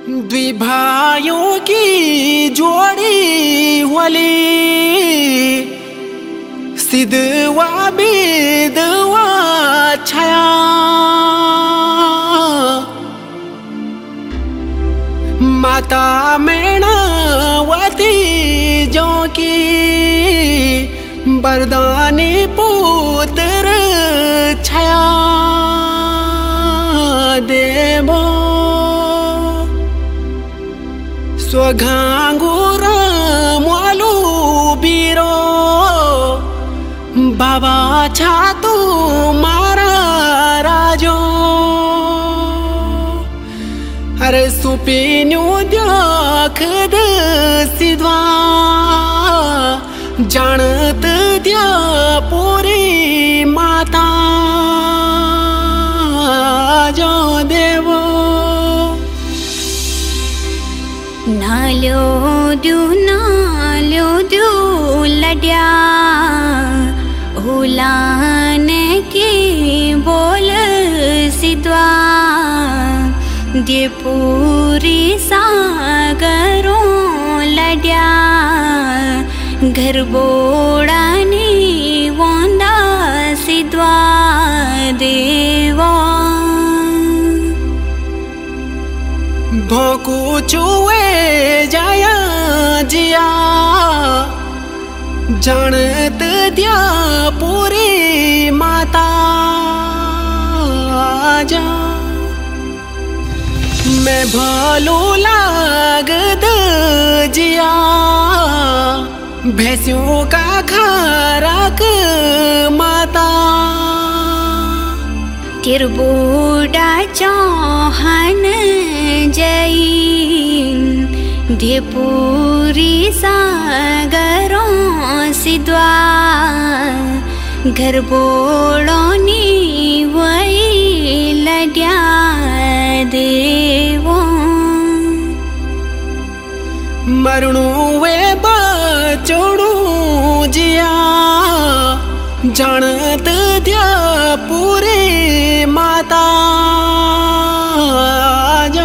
द्विभाइयों की जोड़ी वाली सिद्धवा बिधवा छाया माता मेणावती जो की बरदानी पुत्र छाया देवो स्वघांगुर मोलू बीरो बाबा छातु मारा राजो अरे सुपीन्यू द्याखद सिद्वा जानत द्या पूरी माता जो देवो नालो दू लड्या उलान की बोल सिद्वा दे पूरी सागरों लड्या घर बोड़ानी वोंदा सिद्वा देवा भोकू चुए जाया जिया जानत द्या पूरी माता जा मैं भलो लागद जिया भैंसियों का खारक माता तिरबूडा चौहान जई ढेपूरी सागरों सिद्वा घर बोड़ोनी वही लड्या देवो मरणु वे बचोड़ू जिया जानत द्या पूरे माता जा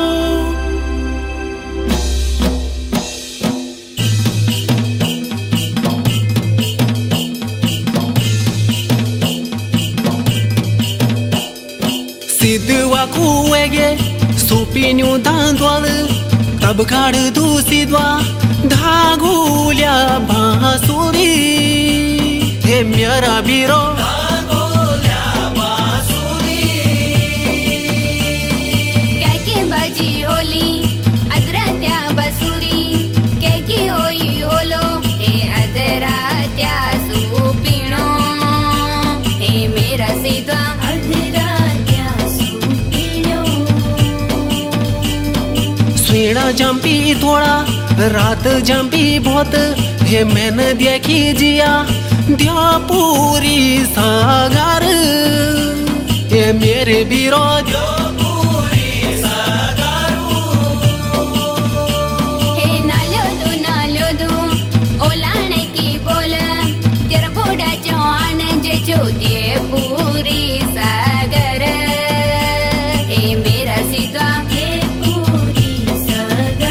सिद्धवा कुएगे सुपीन्यू दांद्वाल तब काढ दू सिद्वा धागुल्या भासुरी हे मेरा बीरो कैके बाजी होली अदरात्या बसुरी कैके होई होलो हे अदरात्या सुपीणो हे मेरा सिद्वा अदरात्या सुपीणो स्वीणा जंपी थोड़ा रात जंपी बहुत हे मैंने देखी जिया द्या पूरी सागर हे मेरे विरोध हे नालो दू ओलाने की बोल तेरा बोड़ा जवान जे जोते पूरी सागर हे मेरा सिद्वा हे पूरी सागर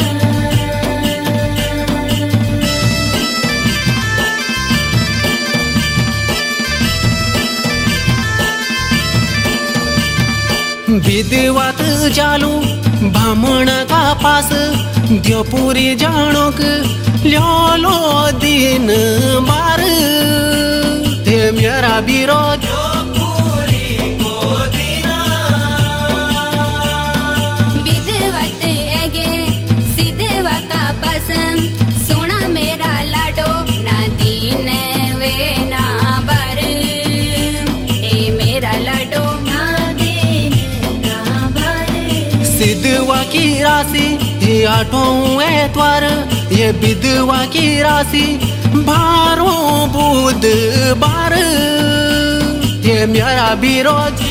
विधवात जालू बामण का पास द्यो पूरी जानोक लो दिन बार हे मेरा विरोध विधवत एगे सिद्धवा का पसंद सोना मेरा लाडो ना दीन वे ना बर हे मेरा लाडो ना दीन ना बर सिद्धवा की राशि ये आठों एतवार ये विधवा की राशि बारों बुधवार ये मेरा विरोध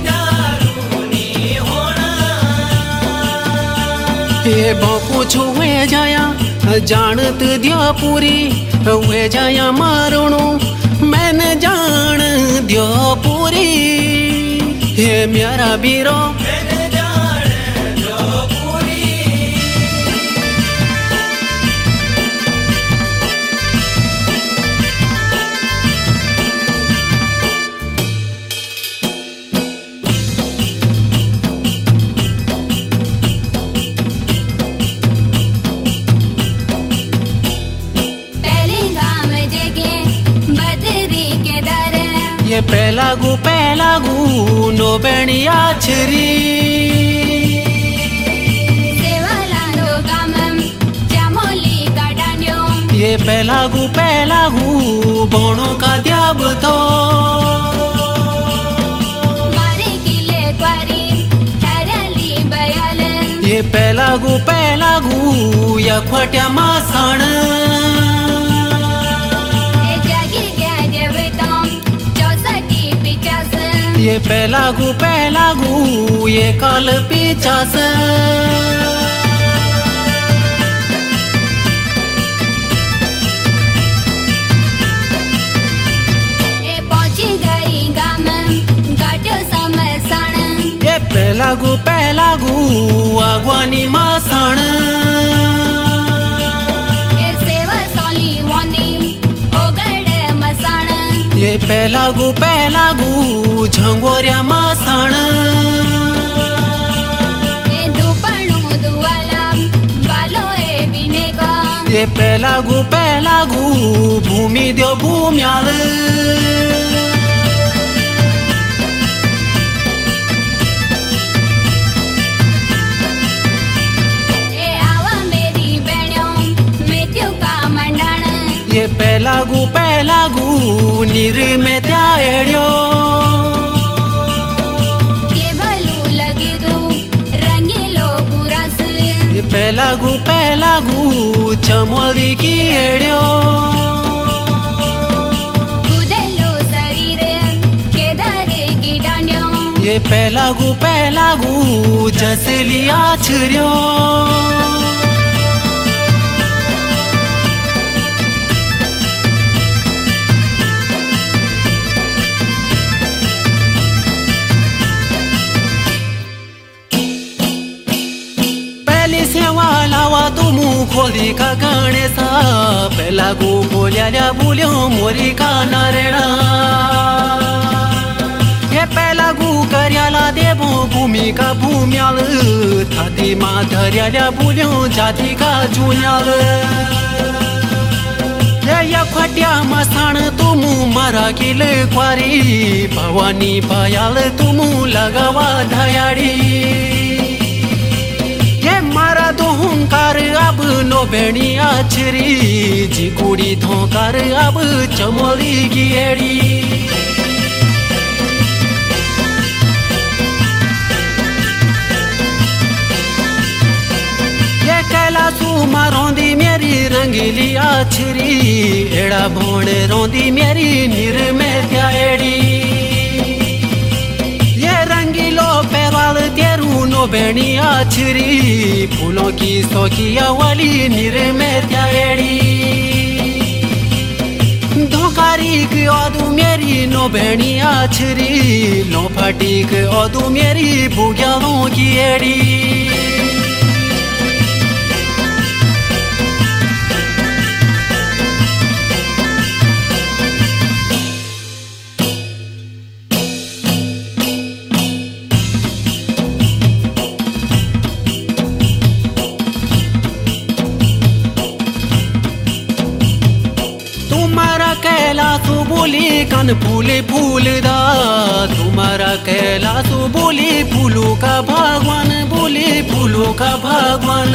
ये बहु हुए जाया जानत दिया पूरी हुए जाया मारणू मैंने जान दियो पूरी हे मेरा बीरो પેલાગુ નો બેણિયા છરી સેવાલાનો ગામમ ચામોલી કાડાન્યો ये પેલાગુ ભણો કાદ્યા બતો મારે કિલે ક્વારી ઠરેલી બયાલ ये પેલાગુ યખવટ્યા માસણ એ જાગી ગયા જેવતો 64 50 ये પેલાગુ ये કાલ 50 એ પહોંચી ગઈ ગામ ગાઢો સમસણ ये પેલાગુ આગવાની માસણ એ સેવા સોલી વોની ઓગડ મસાણ ये પેલાગુ ઝંગોર્યા માસણ એ દુપણું દુવાલા બાલો એ વિનેગો ये પેલાગુ ભૂમિ દ્યો ભૂમ્યાલ એ આવા મેરી બેણ્યો મેથ્યુ કા મંડાણ ये પેલાગુ નીર મેં ત્યાં એડ્યો કે ભલું લગીતું રંગીલો પુરસ ये પેલાગુ ચમોલી કી એડ્યો કુદેલો શરીર કે ધરે કીડાન્યો ये પેલાગુ જસલી આછર્યો પહેલી સેવા લાવા તું મું ખોલી કા ગણેશા પેલાગુ બોલ્યા બોલ્યો મોરી કા નારેણા ये પેલાગુ કર્યાલા દેવો ભૂમિકા ભૂમ્યાલ થાતી માં ધર્યાલા બોલ્યો જાતિ કા જુન્યાલ ये यखवट्या મસાણ તું મારા કિલે ક્વારી ભવાની ભયાલ તું લગાવા ધયાડી ये मारा तो हुंकार अब नो बेणिया छरी जी कुड़ी धोकार अब चमोली गियड़ी ये कैलासू मा रोंदी मेरी रंगीली आछरी एड़ा भोण रोंदी मेरी नीर में त्या एड़ी ये रंगीलो पैरवाल तेरू नो बेणिया छरी फूलों की सौकिया वाली नीर में त्या एड़ी धोकारी की ओदू मेरी नो बेणिया छरी लो फाटी की ओदू मेरी भूग्यालों की एड़ी तुम्हारा कैलासु बोली कन फूले फूलदा तुम्हारा कैलासु बोली फूलों का भगवान बोली फूलों का भगवान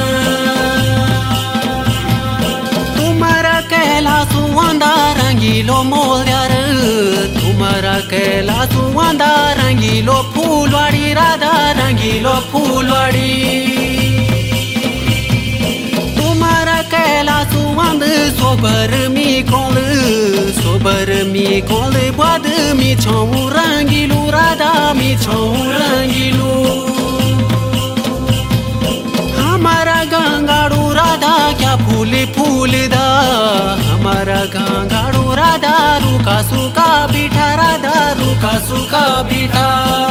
तुम्हारा कैलासु आंदा रंगीलो मोल्यार तुम्हारा कैलासु आंदा रंगीलो फूलवाड़ी राधा रंगीलो फूलवाड़ी तुम्हारा कैलासु आंद सोबर मी कोल बाद मी छौ रंगीलू राधा मी छौ रंगीलू हमारा गंगाड़ू राधा क्या फूल दा हमारा गंगाड़ू राधा रुका सुका बीठा राधा रुका सुका बीठा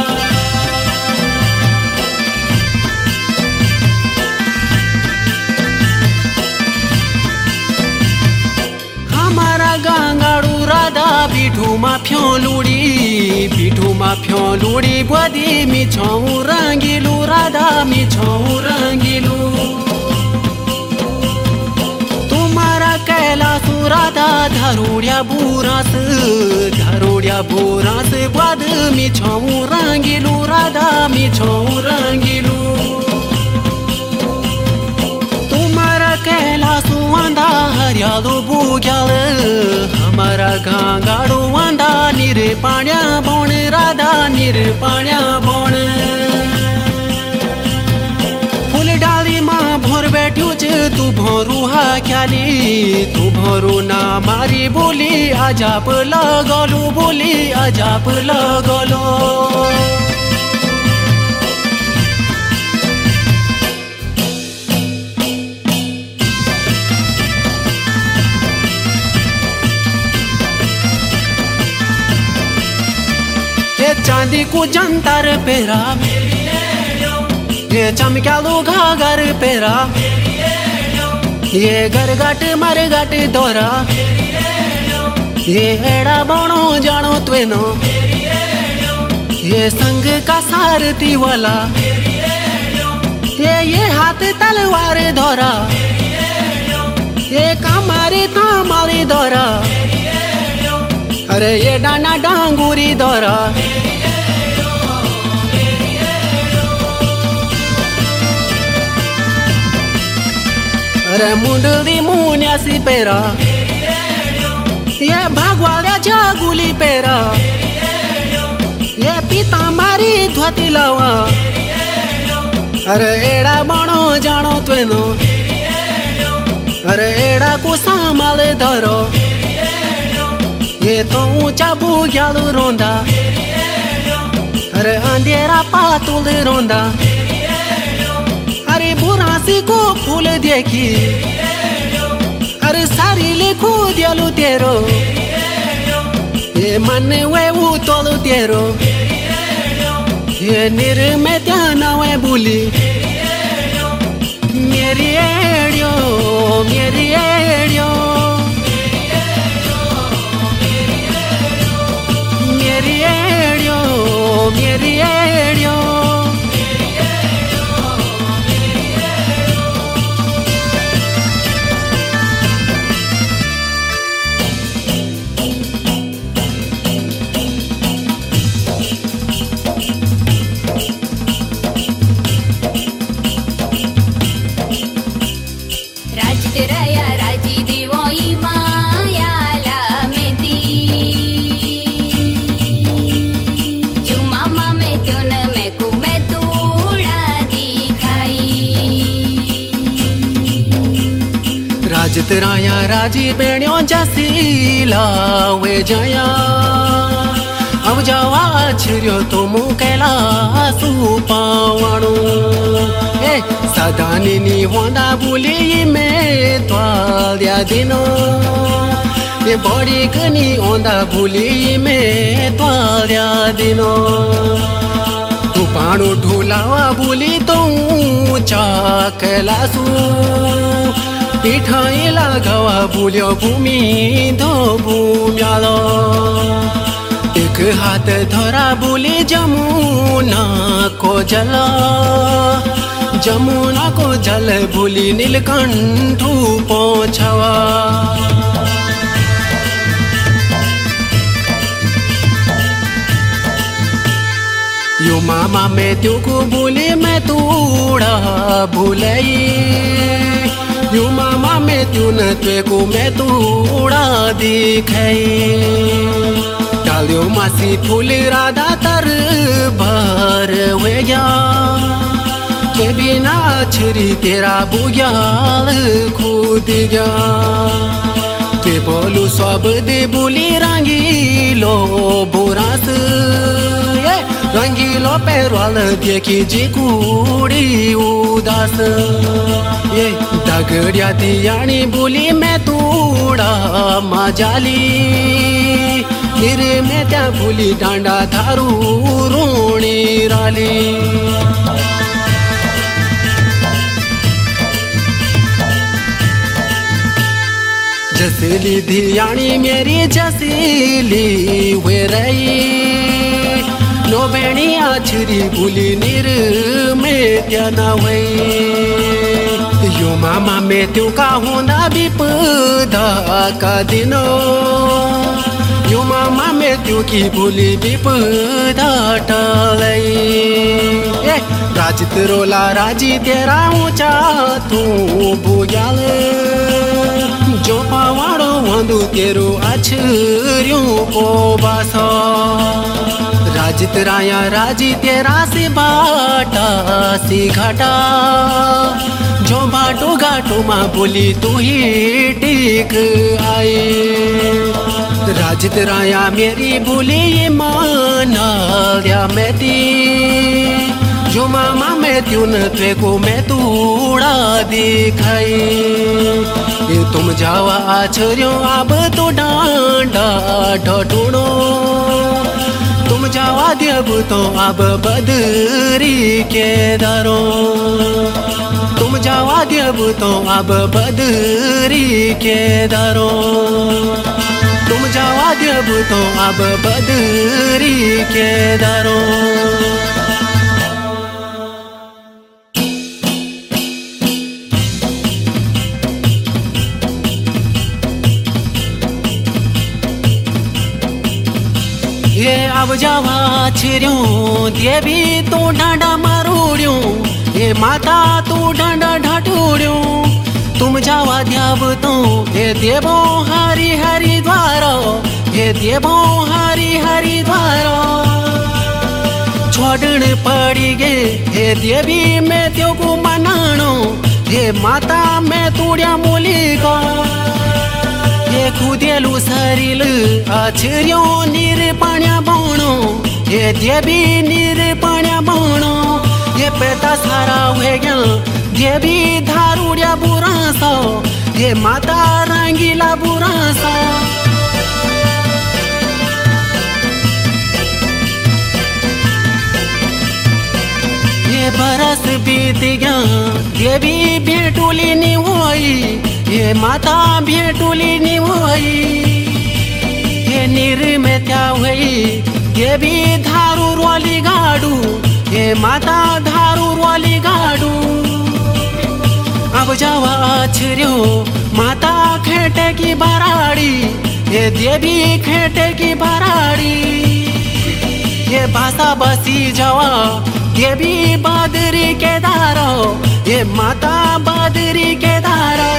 हमारा गंगाड़ू राधा पीठू माफ्यो लूड़ी बदी मी छौ रंगीलू राधा मी छौ रंगीलू तुम्हारा कैलासु राधा धारोड्या बुरास बाद मिछौ रंगीलू राधा मिछौ रंगीलू तुम्हारा कैलासो आंदा हरियालो बुग्याल हमारा गांगाडो आंदा निरपाण्या बोण राधा निरपाण्या बोण भोर बैठ्यो छ तू भोरू हा ख्याली तू भोरू ना मारी बोली अजाप लगलो बोली अजाप लगलो ये चांदी को जंतर पेरा ये चमक्यालो घागर पेरा ये गरगाट मरगाट दोरा ये एड़ा बणो जानो त्वेनो ये संग का सारथी वाला ये हाथ तलवार धोरा ये कामारी थामारी धोरा अरे ये डाना डांगूरी धोरा अरे मुंडली मुन्यासी पेरा ये भागवाल्या जागुली पेरा ये पीतांबरी धोती लावा अरे एड़ा बणो जानो त्वेनो अरे एड़ा को सामाले धरो ये तो ऊंचा बुग्यालो रोंदा अरे अंधेरा पातुल रोंदा अरे बुरासी को फूल देखी अरे सारी लिखू दियालू तेरो ये मन वे उतोलू तेरो ये निर में ध्यान वे बुली मेरी एड़ियो मेरी एड़ियो मेरी एड़ियो मेरी एड़ियो राजत राया राजी बेण्यो जसीला वे जया अब जावा छिर्यो तो मु कैलासु पावणो ए सदानी नी होंदा बुली में त्वाल्या दिनो ये बड़ी कनी होंदा बुली में त्वाल्या दिनो तू पाणो ढोलावा बुली तो ऊंचा कैलासु पिठाईला गवा बुल्यो भूमि धो भूम्यालो एक हाथ धरा बुली जमुना को जल बुली नीलकंठू पहुंचवा यो मामा में त्यू को बोली मैं तूड़ा भूलई यू मामा में त्यू न त्वे को मैं तूड़ा दिखाई डालियो मासी फूल राधा तर भर हुए गया के बिना छरी तेरा बुग्याल खुद गया ते बोलू सब दे बोली रंगीलो बुरास रंगीलो पैरवाल देखी जी कूड़ी उदास ये दगड़िया दियानी बोली मैं तूड़ा मजाली मेरे में त्या भूली डांडा धारू रोणी राली जसीली धियानी मेरी जसीली हुए रही नो बेणी आछरी भूली नीर में त्या न वही यो मामा में त्यो का हुँदा विपदा का दिन यो मामा में त्यो की भोलि विपदा टलै राजित रोला राजी तेरा ऊँचा तू बुग्याल जो पावाडो वंदु तेरो अछर्यों को बास राजित राया राजी तेरा से बाटा सी घाटा जो बाटो घाटो माँ बोली तू ही टिक आए राजित राया मेरी बोली ये माना या मैं ती जो मामा मैं त्यून त्वे को मैं तूड़ा दिखाई ये तुम जावा आछर्यो अब तो डांडा ढटूणो तुम जावा देव तो अब बदरी के दारो तुम जावा देव तो अब बदरी के दारो तुम जावा देव तो अब बदरी के दारो ये अब जावा छिर्यों देवी तो डांडा मारूड्यों ये माता तो डांडा ढाटूड्यों तुम जावा द्याव तो ये देवो हरि हरि द्वारो ये देवो हरि हरि द्वारो छोड़न पड़ी गे ये देवी मैं त्यो को मनाणो ये माता मैं तूड्या मोली को ये खुदेलु शरीर आछर्यो निरपाण्या बोणो ये देवी निरपाण्या बोणो ये पेता सारा हुए गया देवी धारुड्या बुरासा ये माता रंगीला बुरासा ये बरस बीत गया देवी भेटुली नी होई ये माता भेटुली नी होई ये नीर में क्या हुई ये भी धारू वाली गाड़ू ये माता धारू वाली गाड़ू अब जावा छिर्यो माता खेटे की बराड़ी ये देवी खेटे की बराड़ी ये भाषा बसी जावा देवी बादरी के दारो ये माता बादरी के दारो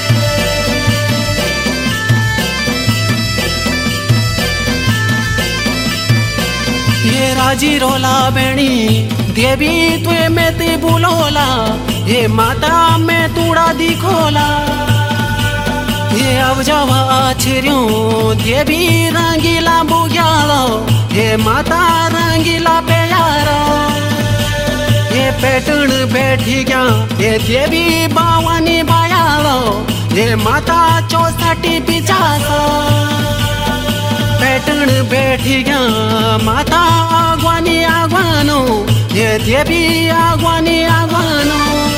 ये राजी रोला बेणी देवी तुए में ते बुलोला ये माता में तूड़ा दिखोला ये अब जावा छिर्यों देवी रंगीला बुग्यालो ये माता रंगीला प्यारो ये पेटण बैठी गया ये देवी बावनी बायालो ये माता 64 पिचासो पेटण बैठी गया माता आगवानी आगवानो ये देवी आगवानी आगवानो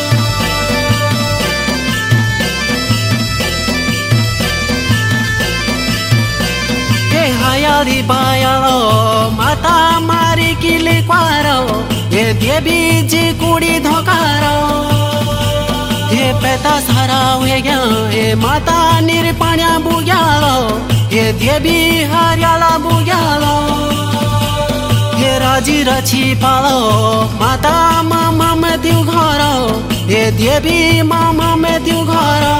ये हयाली बायालो माता मारी किले क्वारो ये देवी जी कुड़ी धोकारो ये पेता सारा हुए गया ये माता निरपाण्या बुग्यालो ये देवी हरियाला बुग्यालो ये राजी रची पालो माता मामा में त्यू घरो ये देवी मामा में त्यू घरो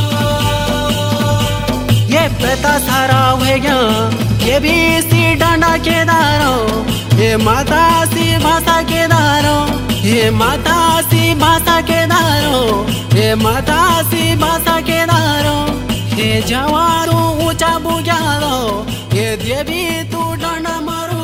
ये पेता सारा हुए गया ये भी सी डांडा के दारो ये माता सी भाषा के दारो ये माता सी भाषा के दारो ये माता सी भाषा के दारो ये जवारो ऊंचा बुग्यालो ये देवी तू डांडा मारो